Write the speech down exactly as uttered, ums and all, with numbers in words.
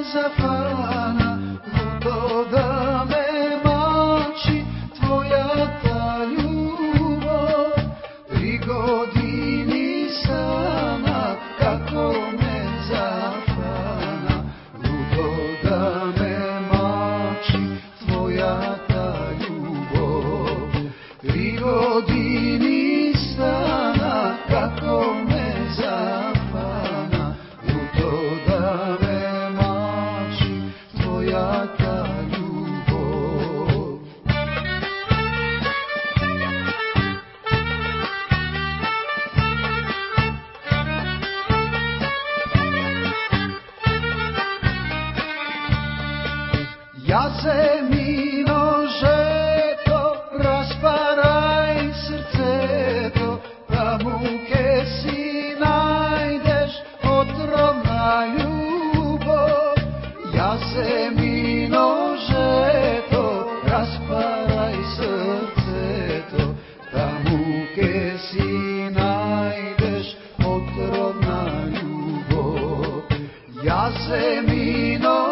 zafana, luto da me mači, tvoja ta ljubav. Tri godini sana, kako me zafana, luto da me mači, tvoja ta ljubav. Tri godini sana, kako me zafana, luto da me mači, tvoja ta ljubav. Jasemino žeto, rasparaj srceto, da muke si najdeš, otrovna ljubav. Jasemino žeto, rasparaj srceto, da muke si najdeš, otrovna ljubav. Jasemino